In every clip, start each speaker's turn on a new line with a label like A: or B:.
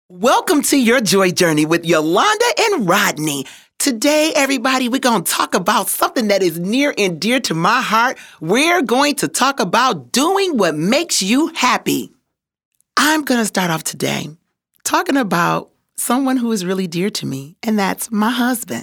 A: Welcome to your joy journey with Yolanda and Rodney. Today, everybody, we're going to talk about something that is near and dear to my heart. We're going to talk about doing what makes you happy. I'm going to start off today talking about someone who is really dear to me, and that's my husband.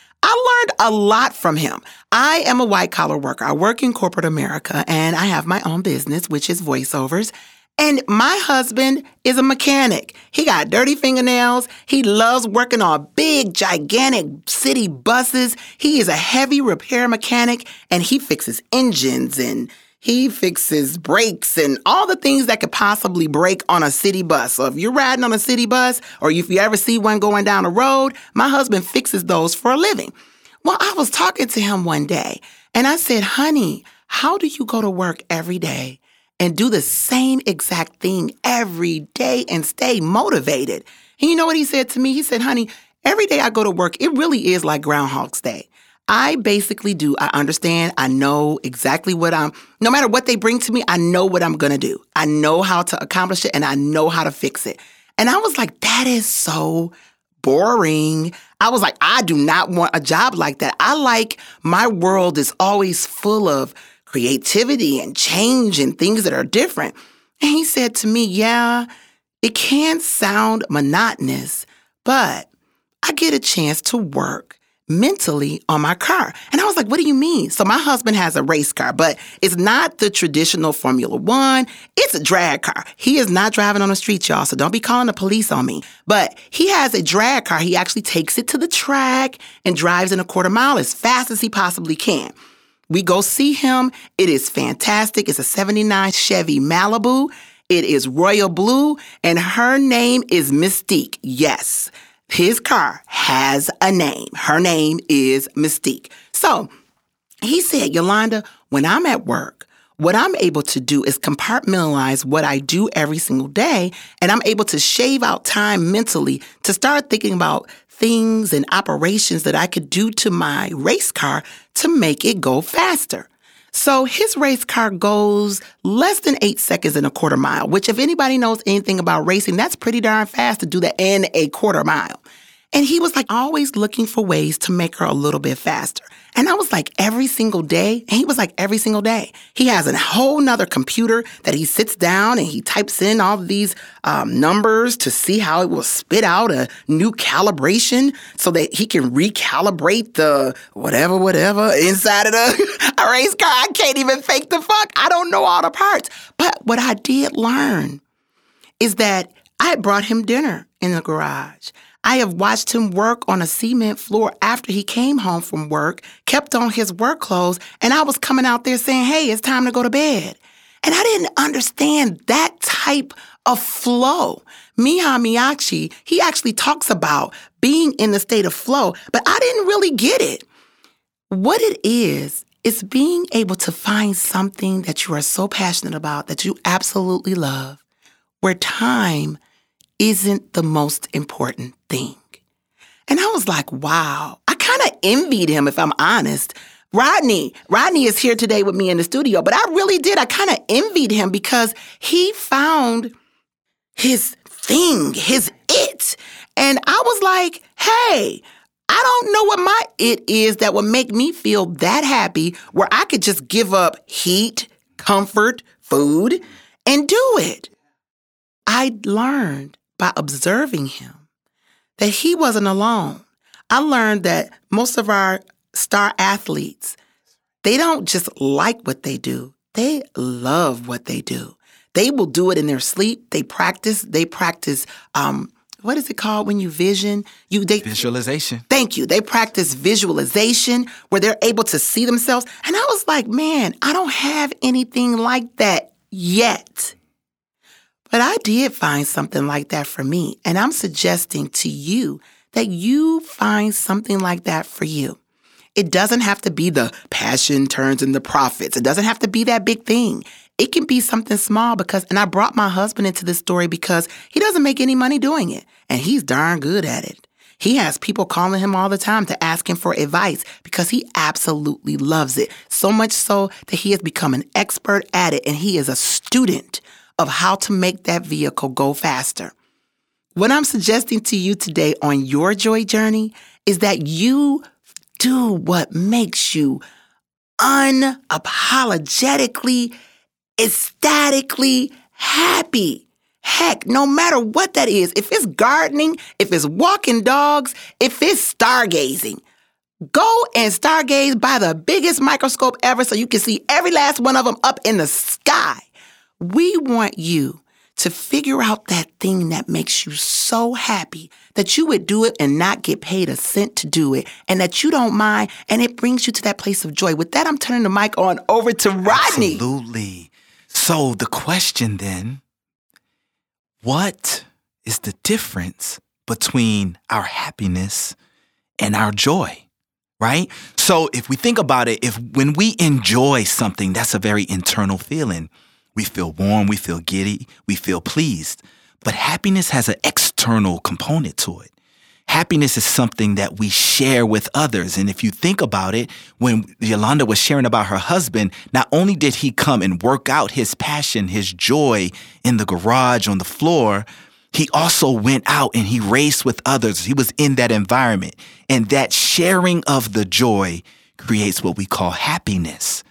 A: I learned a lot from him. I am a white-collar worker. I work in corporate America, and I have my own business, which is voiceovers. And my husband is a mechanic. He got dirty fingernails. He loves working on big, gigantic city buses. He is a heavy repair mechanic, and he fixes engines and he fixes brakes and all the things that could possibly break on a city bus. So if you're riding on a city bus or if you ever see one going down the road, my husband fixes those for a living. Well, I was talking to him one day, and I said, honey, how do you go to work every day and do the same exact thing every day and stay motivated? And you know what he said to me? He said, honey, every day I go to work, it really is like Groundhog's Day. I basically I understand, I know exactly no matter what they bring to me, I know what I'm going to do. I know how to accomplish it and I know how to fix it. And I was like, that is so boring. I was like, I do not want a job like that. I like my world is always full of creativity and change and things that are different. And he said to me, yeah, it can sound monotonous, but I get a chance to work mentally on my car. And I was like, what do you mean? So my husband has a race car, but it's not the traditional Formula One. It's a drag car. He is not driving on the street, y'all, so don't be calling the police on me. But he has a drag car. He actually takes it to the track and drives in a quarter mile as fast as he possibly can. We go see him. It is fantastic. It's a 79 Chevy Malibu. It is royal blue, and her name is Mystique. Yes, his car has a name. Her name is Mystique. So he said, Yolanda, when I'm at work, what I'm able to do is compartmentalize what I do every single day, and I'm able to shave out time mentally to start thinking about things and operations that I could do to my race car to make it go faster. So his race car goes less than 8 seconds in a quarter mile, which if anybody knows anything about racing, that's pretty darn fast to do that in a quarter mile. And he was like always looking for ways to make her a little bit faster. And I was like, every single day? And he was like, every single day. He has a whole nother computer that he sits down and he types in all of these numbers to see how it will spit out a new calibration so that he can recalibrate the whatever inside of the race car. I can't even fake the fuck. I don't know all the parts. But what I did learn is that I brought him dinner in the garage. I have watched him work on a cement floor after he came home from work, kept on his work clothes, and I was coming out there saying, hey, it's time to go to bed. And I didn't understand that type of flow. Miha Miyachi, he actually talks about being in the state of flow, but I didn't really get it. What it is being able to find something that you are so passionate about, that you absolutely love, where time isn't the most important thing. And I was like, wow, I kind of envied him, if I'm honest. Rodney is here today with me in the studio, but I really did. I kind of envied him because he found his thing, his it. And I was like, hey, I don't know what my it is that would make me feel that happy where I could just give up heat, comfort, food, and do it. I learned by observing him that he wasn't alone. I learned that most of our star athletes, they don't just like what they do. They love what they do. They will do it in their sleep. They practice, what is it called when you vision?
B: Visualization.
A: Thank you. They practice visualization where they're able to see themselves. And I was like, man, I don't have anything like that yet. But I did find something like that for me. And I'm suggesting to you that you find something like that for you. It doesn't have to be the passion turns into profits. It doesn't have to be that big thing. It can be something small and I brought my husband into this story because he doesn't make any money doing it. And he's darn good at it. He has people calling him all the time to ask him for advice because he absolutely loves it. So much so that he has become an expert at it and he is a student of how to make that vehicle go faster. What I'm suggesting to you today on your joy journey is that you do what makes you unapologetically, ecstatically happy. Heck, no matter what that is, if it's gardening, if it's walking dogs, if it's stargazing, go and stargaze by the biggest microscope ever so you can see every last one of them up in the sky. We want you to figure out that thing that makes you so happy that you would do it and not get paid a cent to do it, and that you don't mind, and it brings you to that place of joy. With that, I'm turning the mic on over to Rodney.
B: Absolutely. So the question then, what is the difference between our happiness and our joy, right? So if we think about it, when we enjoy something, that's a very internal feeling. We feel warm, we feel giddy, we feel pleased. But happiness has an external component to it. Happiness is something that we share with others. And if you think about it, when Yolanda was sharing about her husband, not only did he come and work out his passion, his joy in the garage on the floor, he also went out and he raced with others. He was in that environment. And that sharing of the joy creates what we call happiness.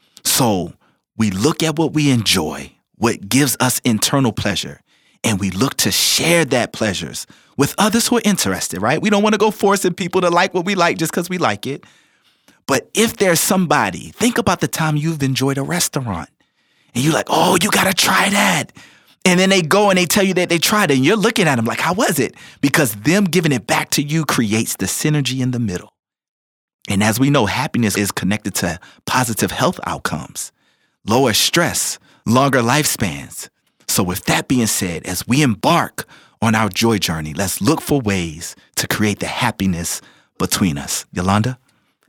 B: So we look at what we enjoy, what gives us internal pleasure, and we look to share that pleasures with others who are interested, right? We don't want to go forcing people to like what we like just because we like it. But if there's somebody, think about the time you've enjoyed a restaurant and you're like, oh, you got to try that. And then they go and they tell you that they tried it and you're looking at them like, how was it? Because them giving it back to you creates the synergy in the middle. And as we know, happiness is connected to positive health outcomes, lower stress, longer lifespans. So with that being said, as we embark on our joy journey, let's look for ways to create the happiness between us. Yolanda?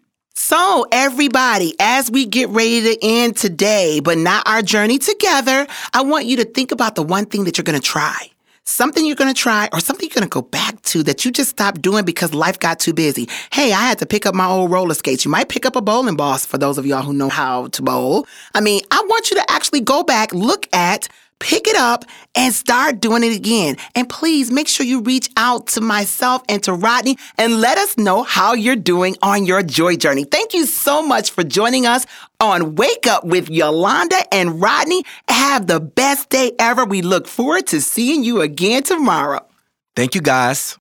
A: So everybody, as we get ready to end today, but not our journey together, I want you to think about the one thing that you're going to try. Something you're going to try or something you're going to go back to that you just stopped doing because life got too busy. Hey, I had to pick up my old roller skates. You might pick up a bowling ball for those of y'all who know how to bowl. I want you to actually go back, pick it up, and start doing it again. And please make sure you reach out to myself and to Rodney and let us know how you're doing on your joy journey. Thank you so much for joining us on Wake Up with Yolanda and Rodney. Have the best day ever. We look forward to seeing you again tomorrow.
B: Thank you, guys.